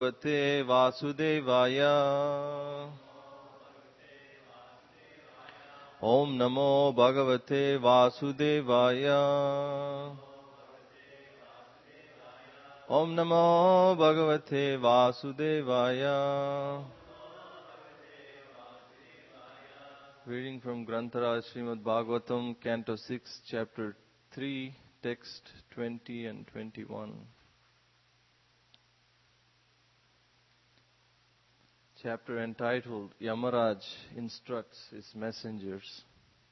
Bhagavate Vasudevaya. Om Namo Bhagavate Vasudevaya. Om Namo Bhagavate Vasudevaya. Reading from Granthara Srimad Bhagavatam, Canto 6, Chapter 3, Text 20 and 21. Chapter entitled Yamaraj Instructs His Messengers.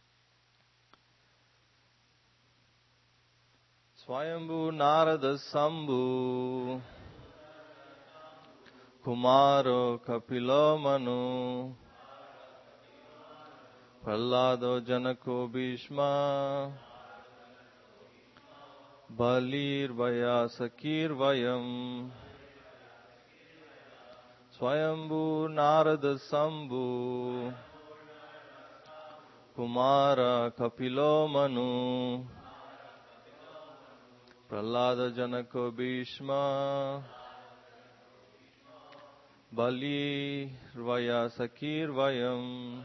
Swayambhu Narada Sambhu Kumaro Kapilo Manu Prahlado Janako Bhishma Balir Vayasakir Vayam Swayambhu Narada Sambhu Kumara Kapilo Manu Prahlada Janako Bhishma Bali Vayasakir Vayam.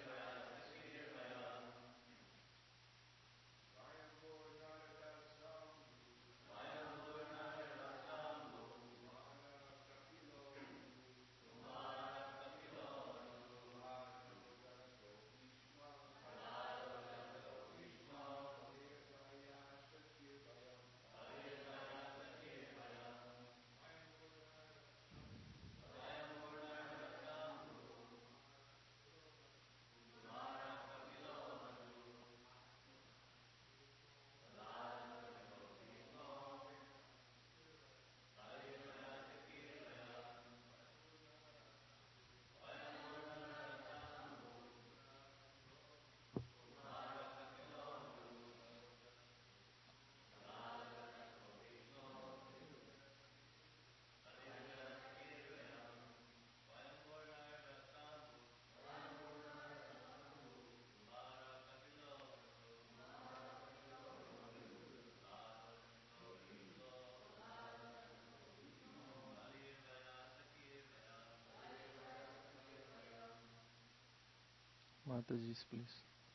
Mataji's, please.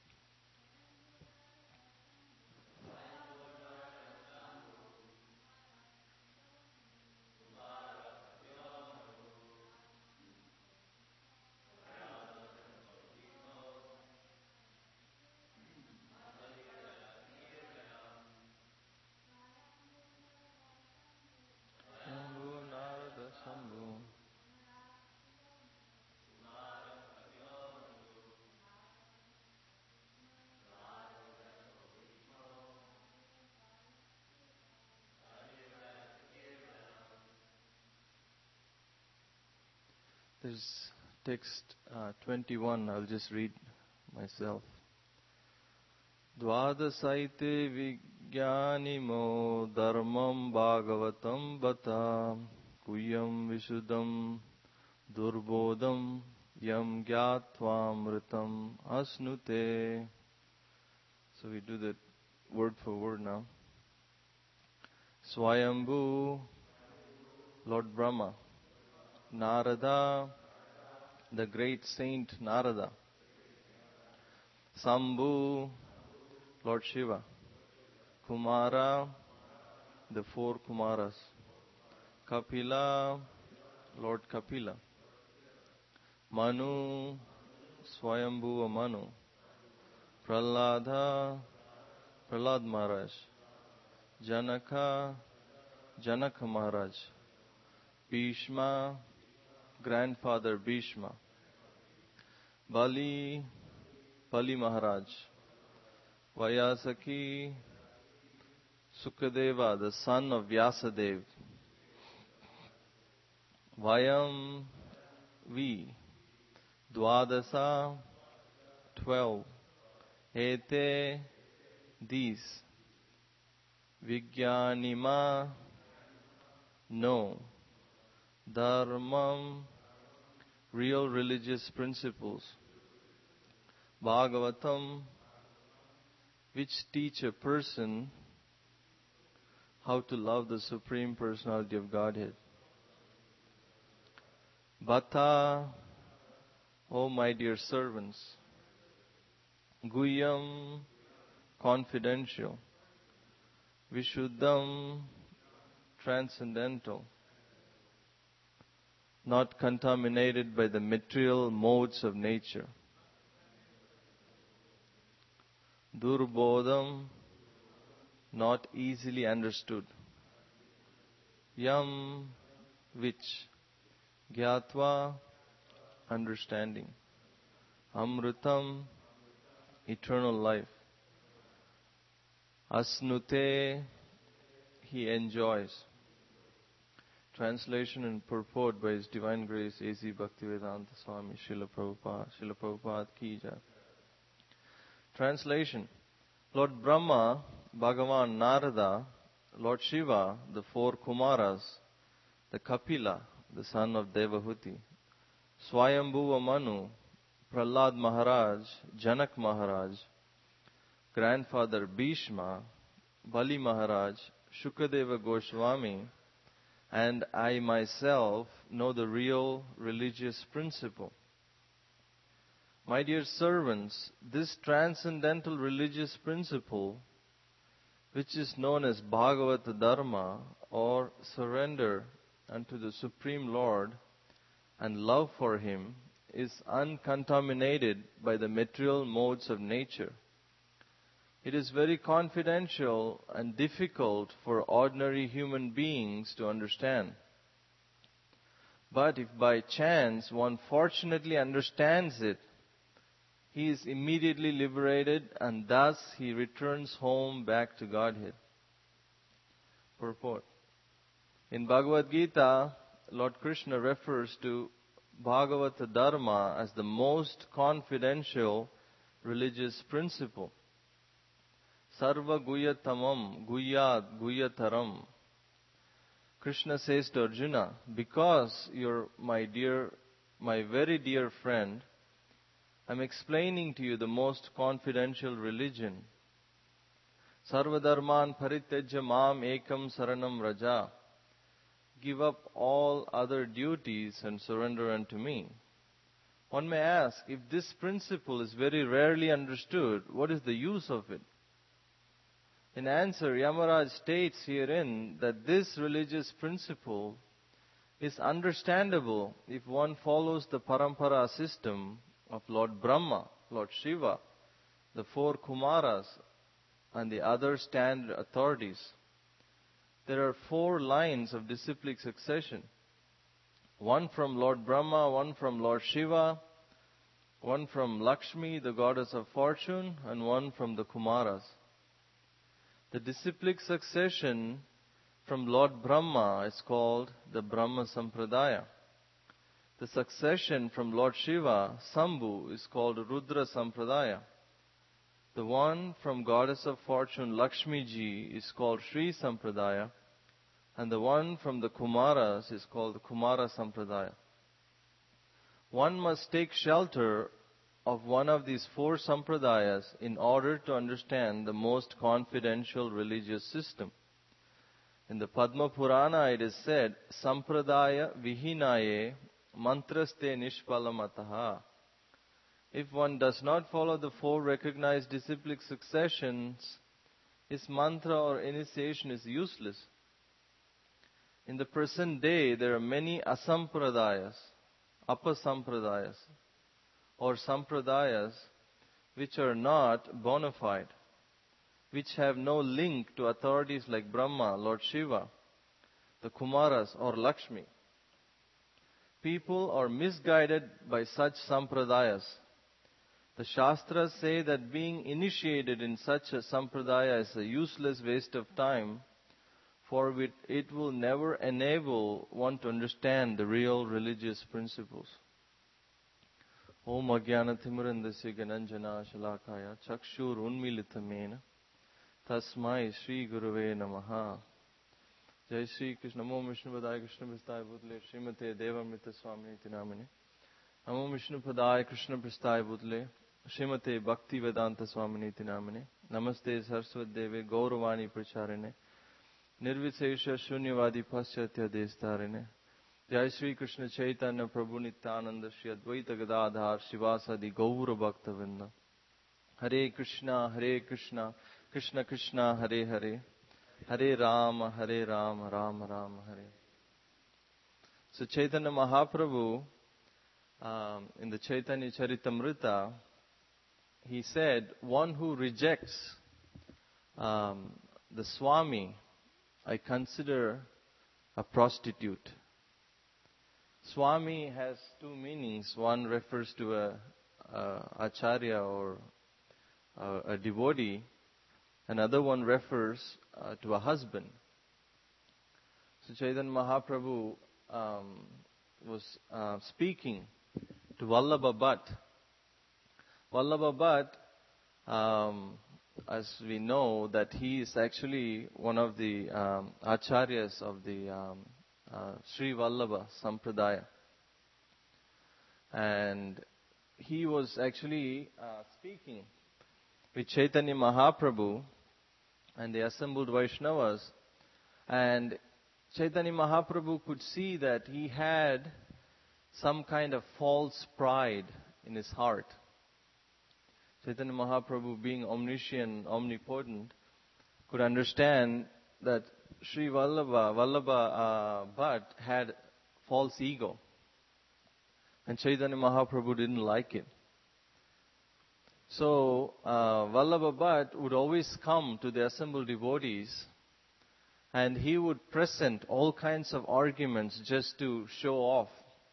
There's text 21, I'll just read myself. Dvadasaite Vijnanimo Dharmam Bhagavatam Bata Kuyam Visuddham Durbodham Yam Gyatvam Asnute. So we do that word for word now. Swayambhu, Lord Brahma. Narada, the great saint Narada. Sambhu, Lord Shiva. Kumara, the four Kumaras. Kapila, Lord Kapila. Manu, Swayambhu Manu. Prahlada, Prahlad Maharaj. Janaka, Janaka Maharaj. Bhishma, grandfather Bhishma. Bali, Bali Maharaj. Vayasaki, Sukadeva, the son of Vyasadeva. Vayam, we. Dwadasa, 12. Ete, these. Vijnanima, no. Dharmam, real religious principles. Bhagavatam, which teach a person how to love the Supreme Personality of Godhead. Bata, O my dear servants, Guhyam, confidential, Vishuddham, transcendental, not contaminated by the material modes of nature. Durbodham, not easily understood. Yam, which. Gyatva, understanding. Amrutam, eternal life. Asnute, he enjoys. Translation and purport by His Divine Grace A.C. Bhaktivedanta Swami Srila Prabhupada Ki Jai. Translation. Lord Brahma, Bhagavan Narada, Lord Shiva, the four Kumaras, the Kapila, the son of Devahuti, Swayambhuva Manu, Prahlad Maharaj, Janak Maharaj, grandfather Bhishma, Bali Maharaj, Shukadeva Goswami, and I myself know the real religious principle. My dear servants, this transcendental religious principle, which is known as Bhagavata Dharma, or surrender unto the Supreme Lord and love for Him, is uncontaminated by the material modes of nature. It is very confidential and difficult for ordinary human beings to understand. But if by chance one fortunately understands it, he is immediately liberated, and thus he returns home back to Godhead. Purport. In Bhagavad Gita, Lord Krishna refers to Bhagavata Dharma as the most confidential religious principle. Sarva guyatamam guyad guyataram. Krishna says to Arjuna, because you're my very dear friend, I'm explaining to you the most confidential religion. Sarva dharman parityajya mam ekam saranam raja. Give up all other duties and surrender unto me. One may ask, if this principle is very rarely understood, what is the use of it? In answer, Yamaraj states herein that this religious principle is understandable if one follows the parampara system of Lord Brahma, Lord Shiva, the four Kumaras, and the other standard authorities. There are 4 lines of disciplic succession. One from Lord Brahma, one from Lord Shiva, one from Lakshmi, the goddess of fortune, and one from the Kumaras. The disciplic succession from Lord Brahma is called the Brahma Sampradaya. The succession from Lord Shiva, Sambhu, is called Rudra Sampradaya. The one from goddess of fortune, Lakshmi Ji, is called Sri Sampradaya. And the one from the Kumaras is called the Kumara Sampradaya. One must take shelter of one of these 4 sampradayas in order to understand the most confidential religious system. In the Padma Purana it is said, Sampradaya vihinaye mantraste nishpalamataha. If one does not follow the 4 recognized disciplic successions, his mantra or initiation is useless. In the present day, there are many asampradayas, apasampradayas, or sampradayas which are not bona fide, which have no link to authorities like Brahma, Lord Shiva, the Kumaras, or Lakshmi. People are misguided by such sampradayas. The Shastras say that being initiated in such a sampradaya is a useless waste of time, for it will never enable one to understand the real religious principles. Om Ajnana Timurandasya Gananjana Shalakaya Chakshur Unmilitamena Tasmai Sri Guruve Namaha. Jai Sri Krishna. Namo Vishnu Padaya Krishna Prasthaya Bhutale Srimate Devamrita Swamini Namane. Namo Vishnu Padaya Krishna Prasthaya Bhutale Srimate Bhakti Vedanta Swamini Namane. Namaste Saraswat Deve Gauravani Pracharine Nirvisesha Shunyavadi Paschatya Destarine Jai Shri Krishna Chaitanya Prabhu Nityananda Shri Advaita Gadadhar Shivasadi Gaura Bhakta Vrinda. Hare Krishna, Krishna Krishna, Hare Hare, Hare Rama, Rama Rama, Hare. So Chaitanya Mahaprabhu, in the Chaitanya Charitamrita, he said, one who rejects the Swami, I consider a prostitute. Swami has two meanings. One refers to a acharya or a devotee. Another one refers to a husband. So Chaitanya Mahaprabhu was speaking to Vallabha Bhatt. Vallabha Bhatt, as we know, that he is actually one of the acharyas of the Sri Vallabha Sampradaya. And he was actually speaking with Chaitanya Mahaprabhu and the assembled Vaishnavas. And Chaitanya Mahaprabhu could see that he had some kind of false pride in his heart. Chaitanya Mahaprabhu, being omniscient, omnipotent, could understand that Sri Vallabha Bhatt had false ego. And Chaitanya Mahaprabhu didn't like it. So Vallabha Bhatt would always come to the assembled devotees and he would present all kinds of arguments just to show off.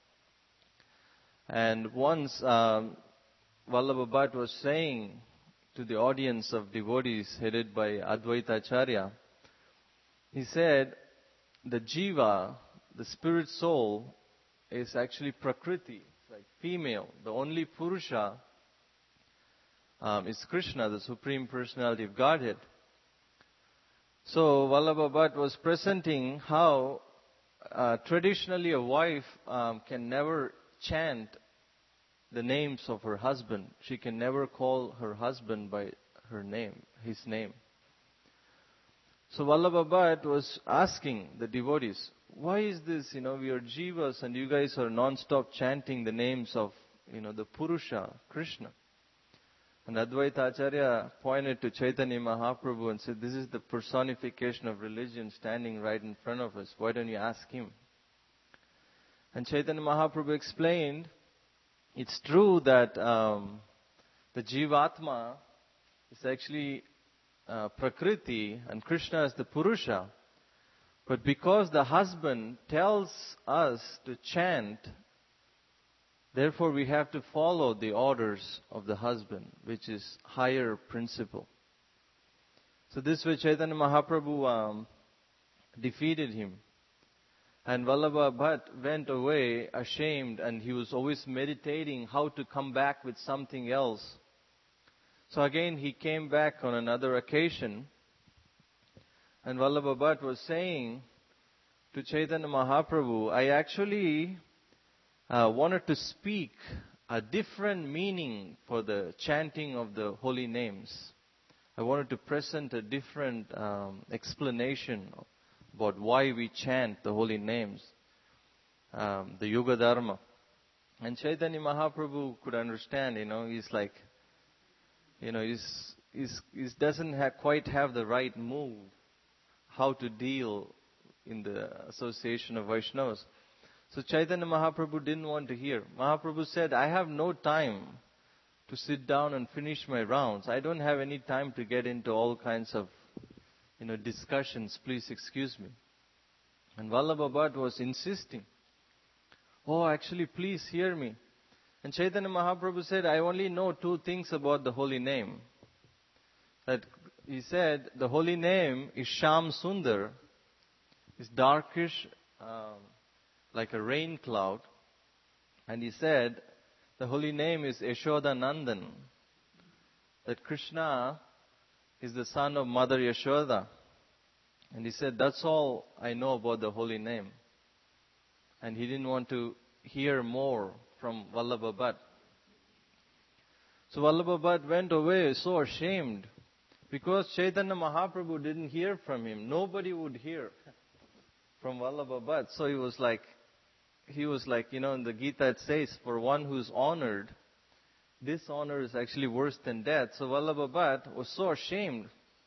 And once Vallabha Bhatt was saying to the audience of devotees headed by Advaita Acharya, he said, the jiva, the spirit soul, is actually prakriti, it's like female. The only purusha is Krishna, the Supreme Personality of Godhead. So Vallabha Bhatt was presenting how traditionally a wife can never chant the names of her husband. She can never call her husband by her name, his name. So Vallabha Bhatt was asking the devotees, why is this, we are jivas and you guys are non-stop chanting the names of, the Purusha, Krishna. And Advaita Acharya pointed to Chaitanya Mahaprabhu and said, this is the personification of religion standing right in front of us. Why don't you ask him? And Chaitanya Mahaprabhu explained, it's true that the Jivatma is actually Prakriti and Krishna is the Purusha. But because the husband tells us to chant, therefore we have to follow the orders of the husband, which is higher principle. So this way Chaitanya Mahaprabhu defeated him. And Vallabha Bhatt went away ashamed and he was always meditating how to come back with something else. So again he came back on another occasion and Vallabha Bhatt was saying to Chaitanya Mahaprabhu, I actually wanted to speak a different meaning for the chanting of the holy names. I wanted to present a different explanation about why we chant the holy names, the Yuga Dharma. And Chaitanya Mahaprabhu could understand, he's like, he doesn't quite have the right mood how to deal in the association of Vaishnavas. So Chaitanya Mahaprabhu didn't want to hear. Mahaprabhu said, I have no time to sit down and finish my rounds. I don't have any time to get into all kinds of, discussions. Please excuse me. And Vallabha Bhatt was insisting. Oh, actually, please hear me. And Chaitanya Mahaprabhu said, I only know two things about the holy name. That he said, the holy name is Sham Sundar. It's darkish, like a rain cloud. And he said, the holy name is Yashoda Nandan. That Krishna is the son of Mother Yashoda. And he said, that's all I know about the holy name. And he didn't want to hear more from Vallabha Bhatt. So Vallabha Bhatt went away so ashamed because Chaitanya Mahaprabhu didn't hear from him. Nobody would hear from Vallabha Bhatt. So he was like, he was like, in the Gita it says, for one who's honored, dishonor is actually worse than death. So Vallabha Bhatt was so ashamed.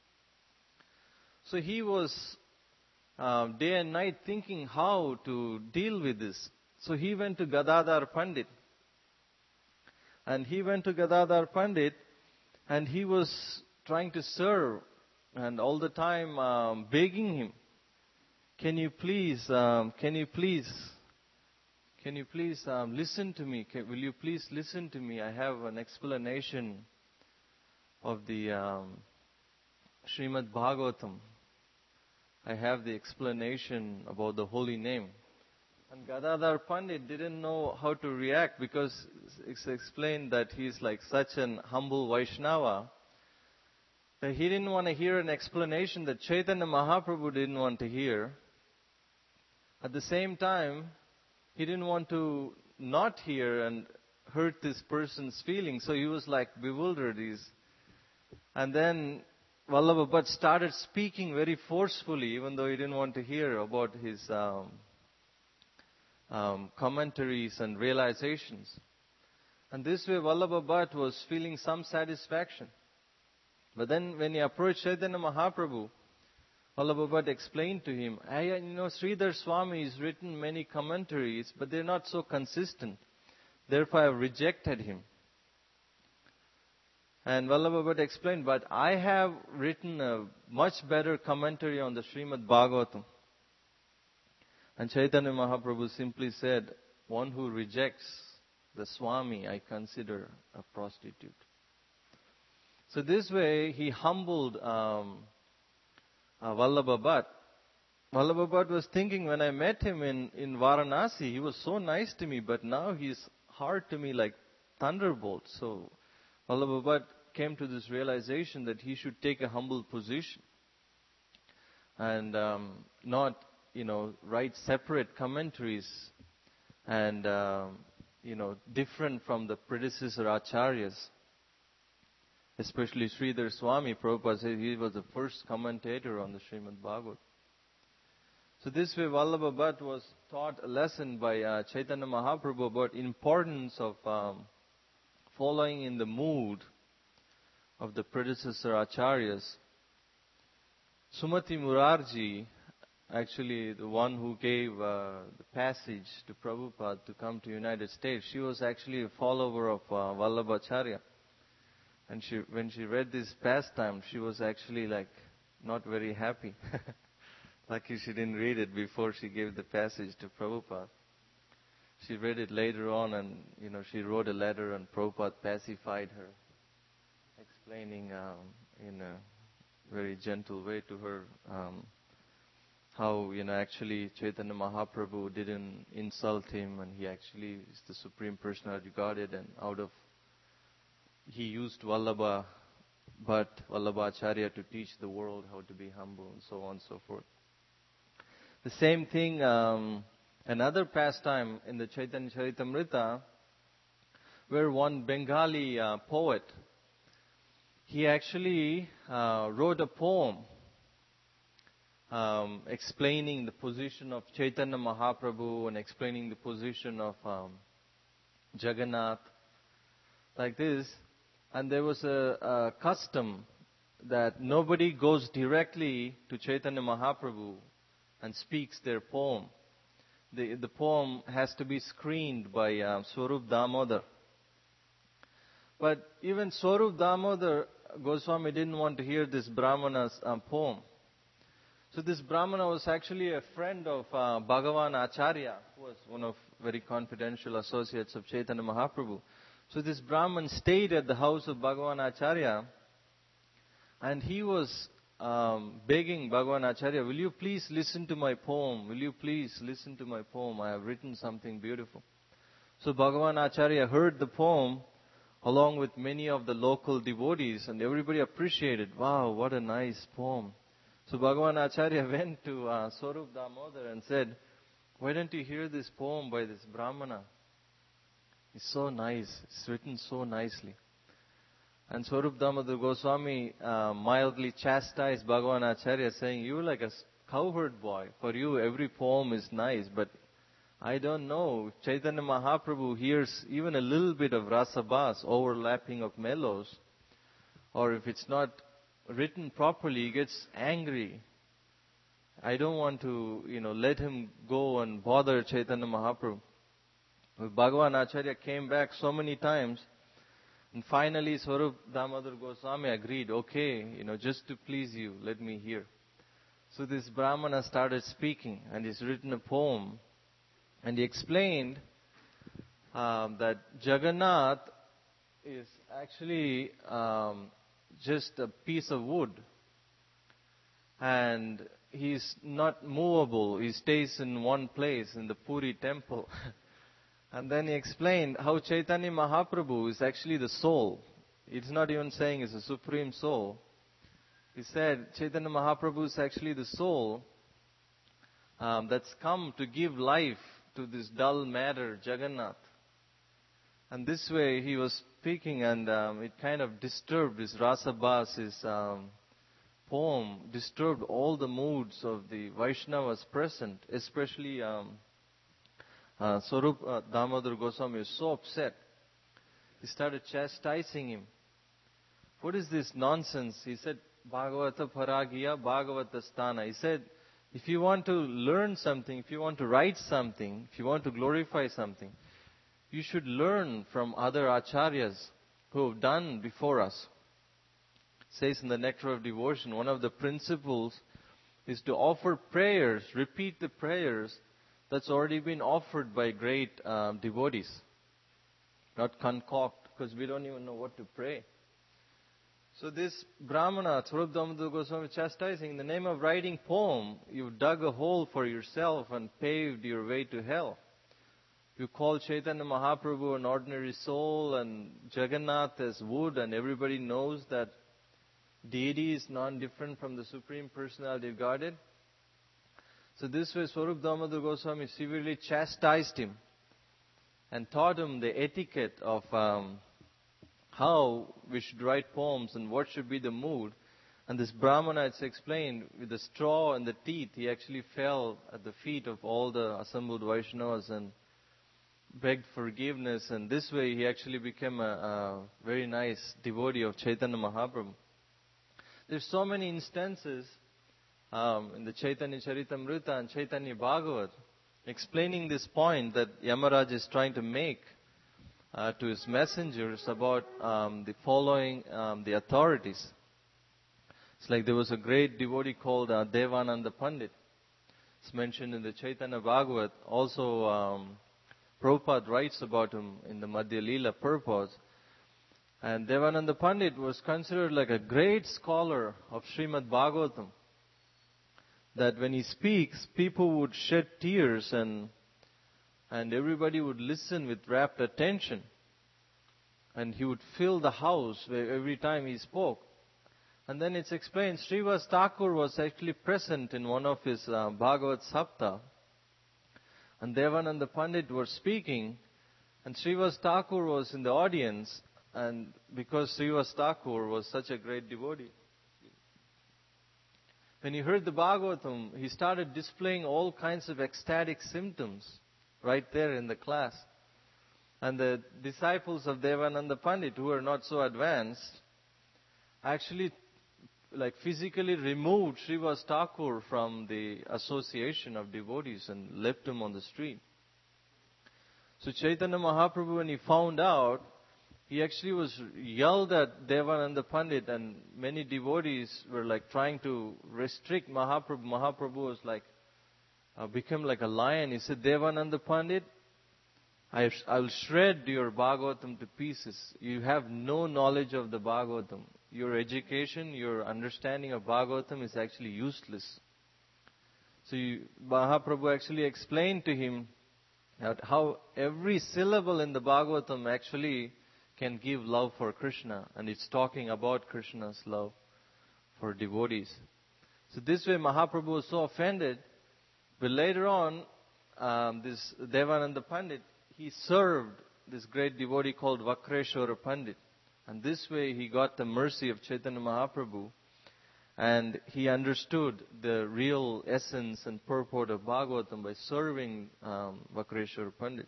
So he was day and night thinking how to deal with this. So he went to Gadadhar Pandit. And he went to Gadadhar Pandit and he was trying to serve and all the time begging him, can you please listen to me? Will you please listen to me? I have an explanation of the Srimad Bhagavatam. I have the explanation about the holy name. And Gadadhar Pandit didn't know how to react because it's explained that he's like such an humble Vaishnava that he didn't want to hear an explanation that Chaitanya Mahaprabhu didn't want to hear. At the same time, he didn't want to not hear and hurt this person's feelings. So he was like bewildered. And then Vallabha Bhatt started speaking very forcefully, even though he didn't want to hear about his commentaries and realizations. And this way Vallabha Bhatt was feeling some satisfaction. But then when he approached Chaitanya Mahaprabhu, Vallabha Bhatt explained to him, Sridhar Swami has written many commentaries, but they're not so consistent. Therefore I have rejected him. And Vallabha Bhatt explained, but I have written a much better commentary on the Srimad Bhagavatam. And Chaitanya Mahaprabhu simply said, one who rejects the Swami, I consider a prostitute. So this way, he humbled Vallabha Bhatt. Vallabha Bhatt was thinking, when I met him in Varanasi, he was so nice to me, but now he's hard to me like thunderbolt. So Vallabha Bhatt came to this realization that he should take a humble position and not write separate commentaries and, different from the predecessor acharyas. Especially Sridhar Swami, Prabhupada said he was the first commentator on the Srimad Bhagavatam. So this way Vallabha Bhatt was taught a lesson by Chaitanya Mahaprabhu about importance of following in the mood of the predecessor acharyas. Sumati Murarji, actually the one who gave the passage to Prabhupada to come to United States, she was actually a follower of Vallabhacharya. And when she read this pastime, she was actually like not very happy. Lucky she didn't read it before she gave the passage to Prabhupada. She read it later on and, she wrote a letter and Prabhupada pacified her, explaining in a very gentle way to her how, actually Chaitanya Mahaprabhu didn't insult him and he actually is the Supreme Personality of Godhead, and he used Vallabha Bhatt, Vallabhacharya to teach the world how to be humble and so on and so forth. The same thing, another pastime in the Chaitanya Charitamrita, where one Bengali poet, he actually wrote a poem explaining the position of Chaitanya Mahaprabhu and explaining the position of Jagannath, like this. And there was a custom that nobody goes directly to Chaitanya Mahaprabhu and speaks their poem. The poem has to be screened by Swarup Damodar. But even Swarup Damodar Goswami didn't want to hear this Brahmana's poem. So this Brahmana was actually a friend of Bhagavan Acharya, who was one of very confidential associates of Chaitanya Mahaprabhu. So this Brahman stayed at the house of Bhagavan Acharya, and he was begging Bhagavan Acharya, will you please listen to my poem? Will you please listen to my poem? I have written something beautiful. So Bhagavan Acharya heard the poem along with many of the local devotees, and everybody appreciated, wow, what a nice poem. So Bhagavan Acharya went to Swarup Damodar and said, why don't you hear this poem by this Brahmana? It's so nice. It's written so nicely. And Swarup Damodar Goswami mildly chastised Bhagavan Acharya, saying, you're like a cowherd boy. For you, every poem is nice, but I don't know if Chaitanya Mahaprabhu hears even a little bit of rasa bas, overlapping of mellows, or if it's not written properly, he gets angry. I don't want to, let him go and bother Chaitanya Mahaprabhu. Bhagavan Acharya came back so many times, and finally Swarup Damodar Goswami agreed, okay, just to please you, let me hear. So this Brahmana started speaking, and he's written a poem, and he explained that Jagannath is actually just a piece of wood, and he's not movable. He stays in one place in the Puri temple. And then he explained how Chaitanya Mahaprabhu is actually the soul. It's not even saying it's a supreme soul. He said Chaitanya Mahaprabhu is actually the soul that's come to give life to this dull matter, Jagannath. And this way he was speaking, and it kind of disturbed his Rasa Bas, his poem, disturbed all the moods of the Vaishnavas present, especially Swarup Damodar Goswami was so upset. He started chastising him. What is this nonsense? He said, Bhagavata Paragiya, Bhagavata Sthana. He said, if you want to learn something, if you want to write something, if you want to glorify something, you should learn from other acharyas who have done before us. It says in the Nectar of Devotion, one of the principles is to offer prayers, repeat the prayers that's already been offered by great devotees. Not concoct, because we don't even know what to pray. So this Brahmana, Swarup Damodar Goswami, chastising, in the name of writing poem, you dug a hole for yourself and paved your way to hell. You call Chaitanya Mahaprabhu an ordinary soul and Jagannath as wood, and everybody knows that deity is non-different from the Supreme Personality of Godhead. So this way Swarup Damodar Goswami severely chastised him and taught him the etiquette of how we should write poems and what should be the mood. And this Brahmana, it's explained, with the straw and the teeth, he actually fell at the feet of all the assembled Vaishnavas and begged forgiveness. And this way he actually became a very nice devotee of Chaitanya Mahaprabhu. There's so many instances in the Chaitanya Charitamrita and Chaitanya Bhagavat explaining this point that Yamaraj is trying to make to his messengers about the following the authorities. It's like there was a great devotee called Devananda Pandit. It's mentioned in the Chaitanya Bhagavat. Also, Prabhupada writes about him in the Madhya Leela purport. And Devananda Pandit was considered like a great scholar of Srimad Bhagavatam. That when he speaks, people would shed tears and everybody would listen with rapt attention. And he would fill the house every time he spoke. And then it's explained, Srivas Thakur was actually present in one of his Bhagavat Sapta. And Devananda Pandit was speaking, and Srivas Thakur was in the audience, and because Srivas Thakur was such a great devotee, when he heard the Bhagavatam, he started displaying all kinds of ecstatic symptoms right there in the class. And the disciples of Devananda Pandit, who are not so advanced, actually physically removed Srivas Thakur from the association of devotees and left him on the street. So Chaitanya Mahaprabhu, when he found out, he actually was yelled at Devananda Pandit, and many devotees were trying to restrict Mahaprabhu. Mahaprabhu was became like a lion. He said, Devananda Pandit, I will shred your Bhagavatam to pieces. You have no knowledge of the Bhagavatam. Your education, your understanding of Bhagavatam is actually useless. So Mahaprabhu actually explained to him how every syllable in the Bhagavatam actually can give love for Krishna, and it's talking about Krishna's love for devotees. So this way Mahaprabhu was so offended, but later on, this Devananda Pandit, he served this great devotee called Vakreshwara Pandit. And this way he got the mercy of Chaitanya Mahaprabhu. And he understood the real essence and purport of Bhagavatam by serving Vakreshwar Pandit.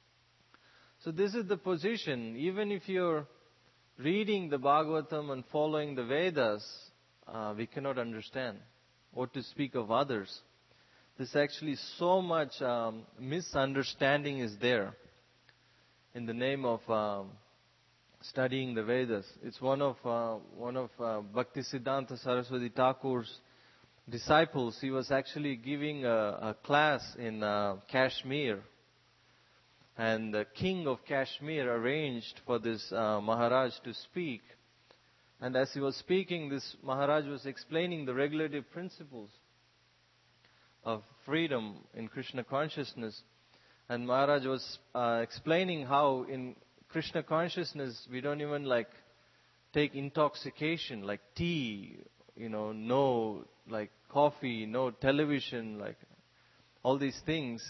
So this is the position. Even if you're reading the Bhagavatam and following the Vedas, we cannot understand. What to speak of others. There's actually so much misunderstanding is there in the name of studying the Vedas. It's one of Bhaktisiddhanta Saraswati Thakur's disciples. He was actually giving a class in Kashmir. And the king of Kashmir arranged for this Maharaj to speak. And as he was speaking, this Maharaj was explaining the regulative principles of freedom in Krishna consciousness. And Maharaj was explaining how in Krishna consciousness we don't even take intoxication like tea, no coffee, no television, all these things.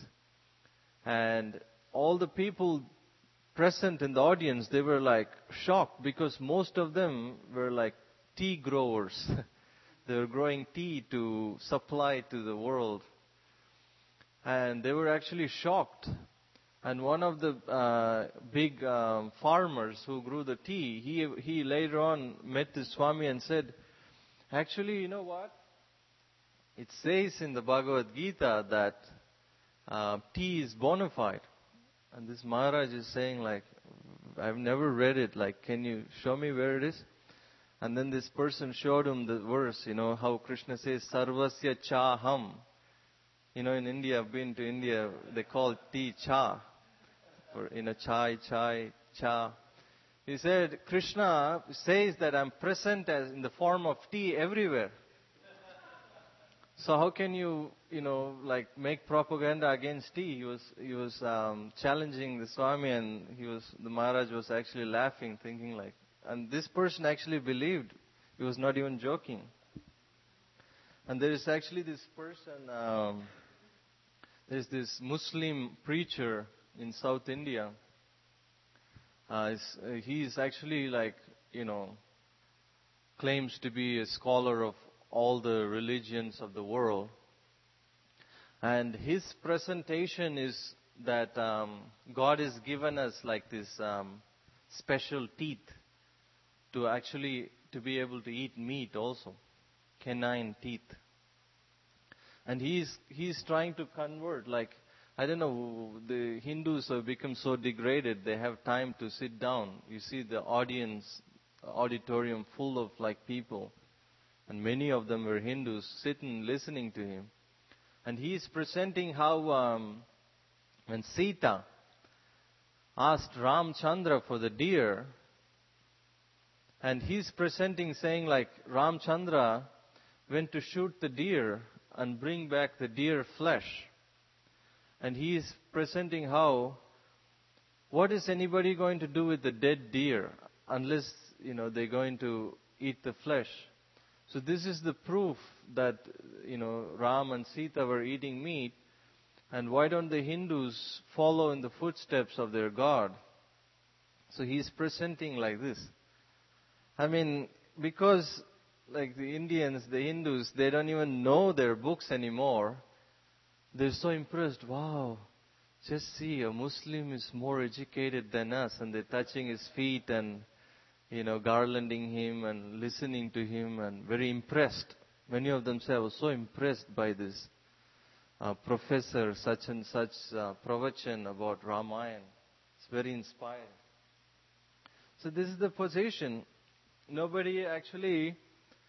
And all the people present in the audience, they were shocked because most of them were tea growers. They were growing tea to supply to the world. And they were actually shocked. And one of the big farmers who grew the tea, he later on met the Swami and said, actually, you know what? It says in the Bhagavad Gita that tea is bona fide. And this Maharaj is saying I've never read it. Can you show me where it is? And then this person showed him the verse, how Krishna says, Sarvasya Chaham. In India, I've been to India, they call tea cha. Or, chai, cha. He said, Krishna says that I'm present as in the form of tea everywhere. So how can you, make propaganda against tea? He was challenging the Swami, and the Maharaj was actually laughing, thinking and this person actually believed. He was not even joking. And there is actually this person, there's this Muslim preacher in South India. He is actually claims to be a scholar of all the religions of the world. And his presentation is that God has given us this special teeth to be able to eat meat also, canine teeth. And he's trying to convert, I don't know, the Hindus have become so degraded, they have time to sit down. You see the auditorium full of people. And many of them were Hindus sitting, listening to him. And he is presenting how when Sita asked Ramchandra for the deer, and he's presenting saying Ramchandra went to shoot the deer and bring back the deer flesh. And he is presenting how, what is anybody going to do with the dead deer unless, they're going to eat the flesh. So this is the proof that, Ram and Sita were eating meat. And why don't the Hindus follow in the footsteps of their God? So he's presenting like this. I mean, because the Indians, the Hindus, they don't even know their books anymore. They're so impressed. Wow, just see, a Muslim is more educated than us, and they're touching his feet and, garlanding him and listening to him and very impressed. Many of them say, I was so impressed by this professor such and such pravachan about Ramayana. It's very inspiring. So this is the position. Nobody actually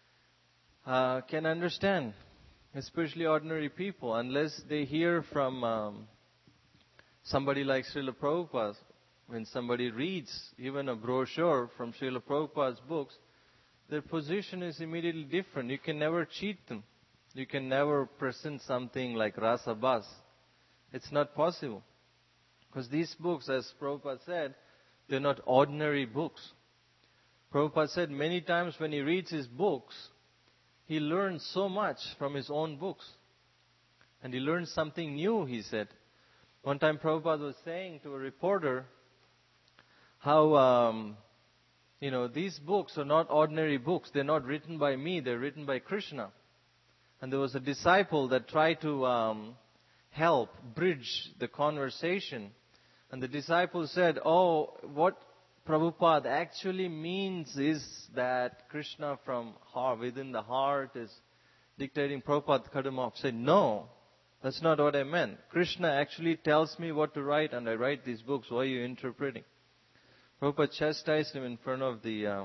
can understand, especially ordinary people, unless they hear from somebody like Srila Prabhupada. When somebody reads even a brochure from Srila Prabhupada's books, their position is immediately different. You can never cheat them. You can never present something like Rasa Bas. It's not possible. Because these books, as Prabhupada said, they're not ordinary books. Prabhupada said many times when he reads his books, he learns so much from his own books. And he learns something new, he said. One time Prabhupada was saying to a reporter how These books are not ordinary books. They're not written by me. They're written by Krishna. And there was a disciple that tried to help bridge the conversation. And the disciple said, what Prabhupada actually means is that Krishna from within the heart is dictating. Prabhupada cut him off. Said, no, that's not what I meant. Krishna actually tells me what to write, and I write these books. Why are you interpreting? Prabhupada chastised him in front of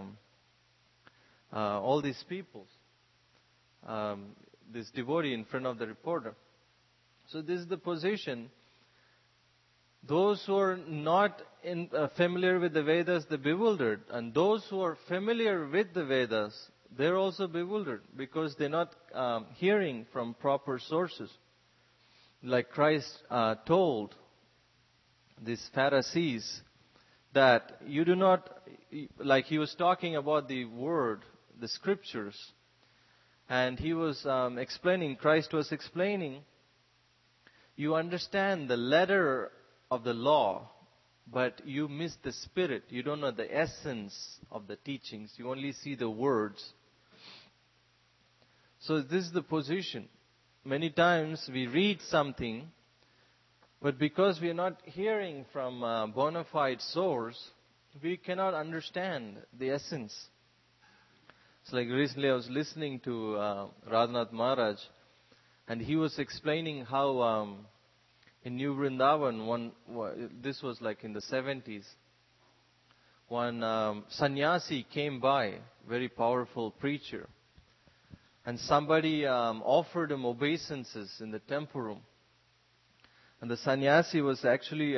all these people. This devotee in front of the reporter. So this is the position. Those who are not familiar with the Vedas, they're bewildered. And those who are familiar with the Vedas, they're also bewildered because they're not hearing from proper sources. Like Christ told these Pharisees that you do not, like he was talking about the word, the scriptures. And he was Christ was explaining, you understand the letter of the law, but you miss the spirit. You don't know the essence of the teachings. You only see the words. So this is the position. Many times we read something, but because we are not hearing from a bona fide source, we cannot understand the essence. It's like recently I was listening to Radhanath Maharaj, and he was explaining how in New Vrindavan, this was like in the 70s, one sannyasi came by, very powerful preacher, and somebody offered him obeisances in the temple room. And the sannyasi was actually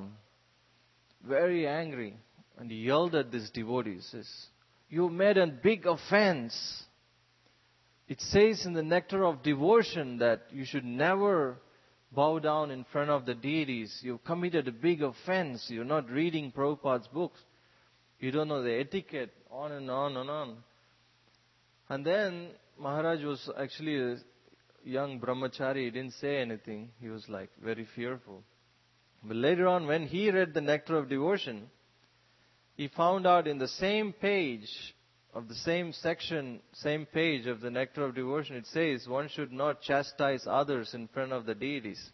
very angry, and he yelled at this devotee. He says, you made a big offense. It says in the Nectar of Devotion that you should never bow down in front of the deities. You've committed a big offense. You're not reading Prabhupada's books. You don't know the etiquette, on and on and on. And then Maharaj was actually a young brahmachari. He didn't say anything. He was like very fearful. But later on, when he read the Nectar of Devotion, he found out in the same page of the same section, same page of the Nectar of Devotion, it says one should not chastise others in front of the deities.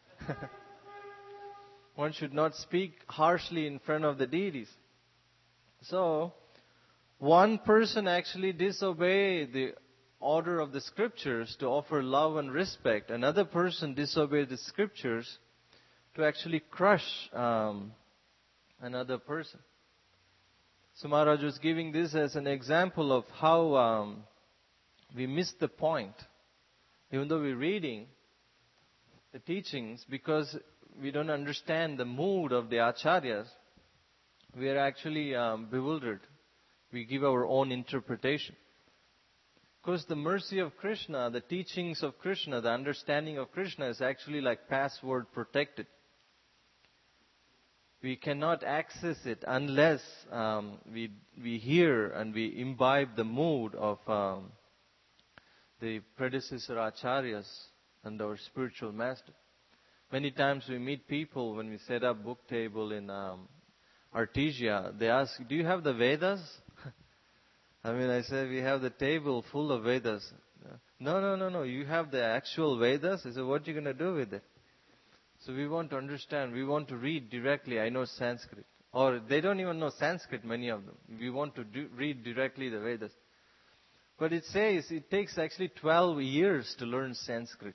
One should not speak harshly in front of the deities. So, one person actually disobeyed the order of the scriptures to offer love and respect. Another person disobeyed the scriptures to actually crush another person. So Maharaj was giving this as an example of how we miss the point. Even though we're reading the teachings, because we don't understand the mood of the acharyas, we are actually bewildered. We give our own interpretation. Because the mercy of Krishna, the teachings of Krishna, the understanding of Krishna is actually like password protected. We cannot access it unless we hear and we imbibe the mood of the predecessor acharyas and our spiritual master. Many times we meet people when we set up book table in Artesia. They ask, do you have the Vedas? I said, we have the table full of Vedas. No. You have the actual Vedas? I said, what are you going to do with it? So we want to understand. We want to read directly. I know Sanskrit. Or they don't even know Sanskrit, many of them. We want to read directly the Vedas. But it says it takes actually 12 years to learn Sanskrit.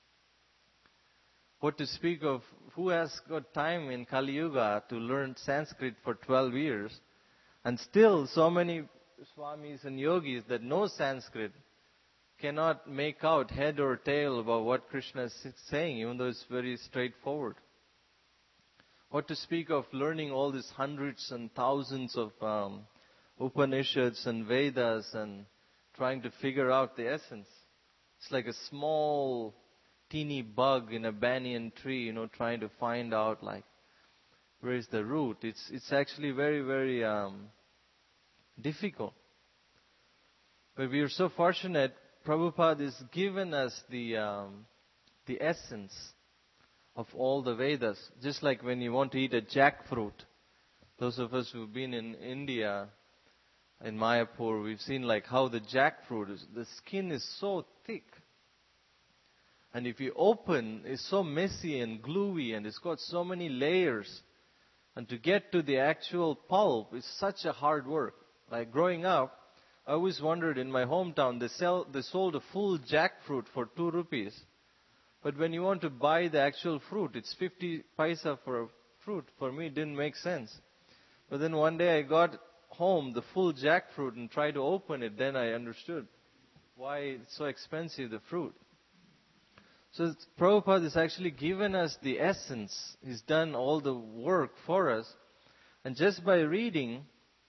What to speak of, who has got time in Kali Yuga to learn Sanskrit for 12 years? And still so many swamis and yogis that know Sanskrit cannot make out head or tail about what Krishna is saying, even though it's very straightforward. What to speak of learning all these hundreds and thousands of Upanishads and Vedas and trying to figure out the essence. It's like a small, teeny bug in a banyan tree, trying to find out where is the root. It's actually very, very difficult. But we are so fortunate. Prabhupada has given us the essence of all the Vedas. Just like when you want to eat a jackfruit. Those of us who've been in India, in Mayapur, we've seen like how the jackfruit is, the skin is so thick. And if you open, it's so messy and gluey and it's got so many layers. And to get to the actual pulp is such a hard work. Like growing up, I always wondered in my hometown, they sold a full jackfruit for 2 rupees. But when you want to buy the actual fruit, it's 50 paisa for a fruit. For me, it didn't make sense. But then one day I got home the full jackfruit and tried to open it. Then I understood why it's so expensive, the fruit. So Prabhupada has actually given us the essence. He's done all the work for us. And just by reading,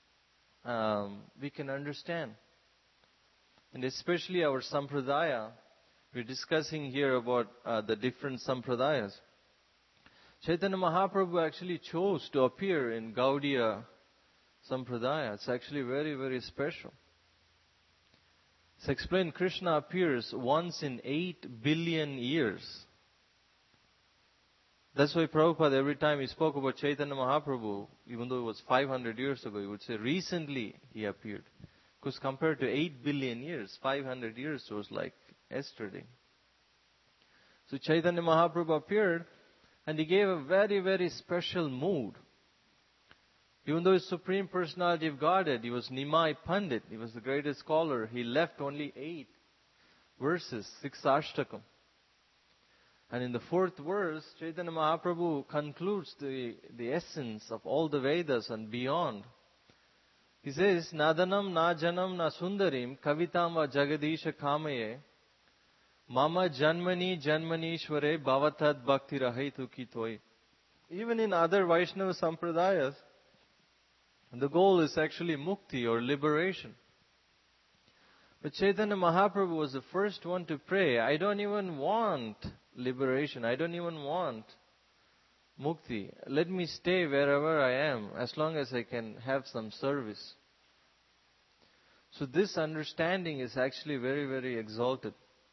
we can understand. And especially our sampradaya, we're discussing here about the different sampradayas. Chaitanya Mahaprabhu actually chose to appear in Gaudiya Sampradaya. It's actually very, very special. It's explained Krishna appears once in 8 billion years. That's why Prabhupada, every time he spoke about Chaitanya Mahaprabhu, even though it was 500 years ago, he would say, recently he appeared. Because compared to 8 billion years, 500 years was like yesterday. So Chaitanya Mahaprabhu appeared and he gave a very, very special mood. Even though he's Supreme Personality of Godhead, he was Nimai Pandit, he was the greatest scholar, he left only 8 verses, 6 Ashtakam. And in the 4th verse, Chaitanya Mahaprabhu concludes the essence of all the Vedas and beyond. He says, Nadanam na janam na sundarim kavitam va jagadisha kamaye mama janmani janmanishware bhavatad bhakti rahaitu kitoi. Even in other Vaishnava sampradayas, the goal is actually mukti or liberation. But Chaitanya Mahaprabhu was the first one to pray, I don't even want liberation, I don't even want mukti. Let me stay wherever I am, as long as I can have some service. So this understanding is actually very, very exalted.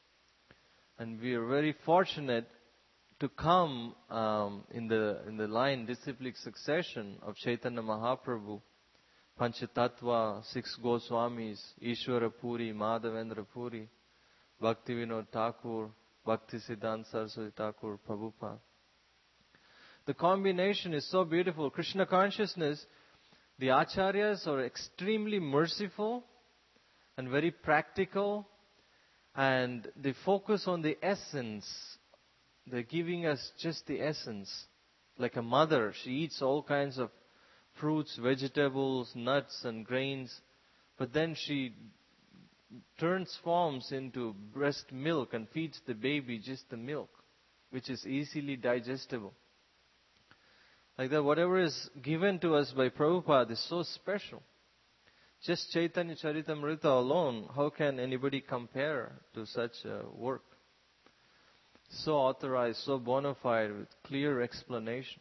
And we are very fortunate to come in the line disciplic succession of Chaitanya Mahaprabhu, Panchatattva, 6 Goswamis, Ishwara Puri, Madhavendra Puri, Bhaktivinoda Thakur, Bhakti Siddhanta Saraswati Thakur, Prabhupada. The combination is so beautiful. Krishna consciousness, the acharyas are extremely merciful and very practical, and they focus on the essence. They're giving us just the essence. Like a mother, she eats all kinds of fruits, vegetables, nuts and grains, but then she transforms into breast milk and feeds the baby just the milk, which is easily digestible. Like that, whatever is given to us by Prabhupada is so special. Just Chaitanya Charitamrita alone, how can anybody compare to such work? So authorized, so bona fide, with clear explanation.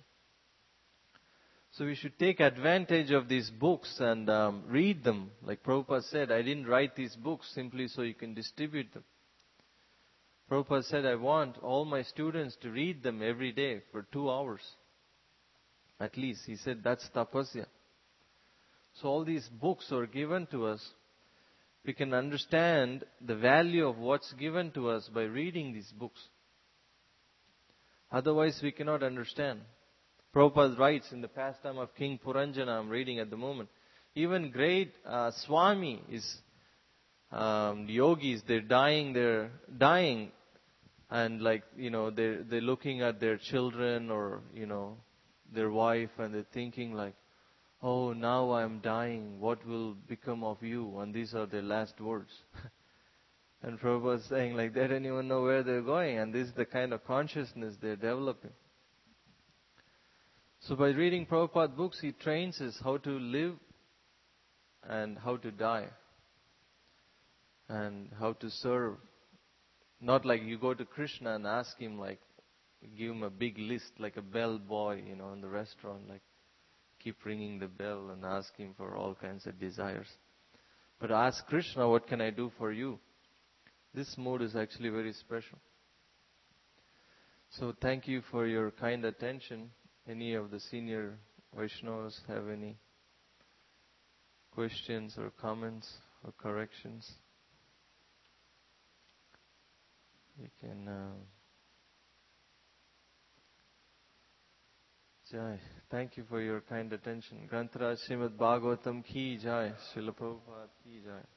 So we should take advantage of these books and read them. Like Prabhupada said, I didn't write these books simply so you can distribute them. Prabhupada said, I want all my students to read them every day for 2 hours. At least, he said, that's tapasya. So all these books are given to us. We can understand the value of what's given to us by reading these books. Otherwise, we cannot understand. Prabhupada writes in the pastime of King Puranjana, I'm reading at the moment, even great Swami is, yogis, they're dying, and like, they're looking at their children or, their wife, and they're thinking like, oh, now I'm dying, what will become of you? And these are their last words. And Prabhupada is saying like, they don't even know where they're going, and this is the kind of consciousness they're developing. So by reading Prabhupada books, he trains us how to live and how to die and how to serve. Not like you go to Krishna and ask him like, give him a big list like a bell boy, in the restaurant, like keep ringing the bell and ask him for all kinds of desires. But ask Krishna, what can I do for you? This mode is actually very special. So thank you for your kind attention. Any of the senior Vaishnavas have any questions or comments or corrections, you can. Jai. Thank you for your kind attention. Grantaraj Srimad Bhagavatam ki jai. Srila Prabhupada ki jai.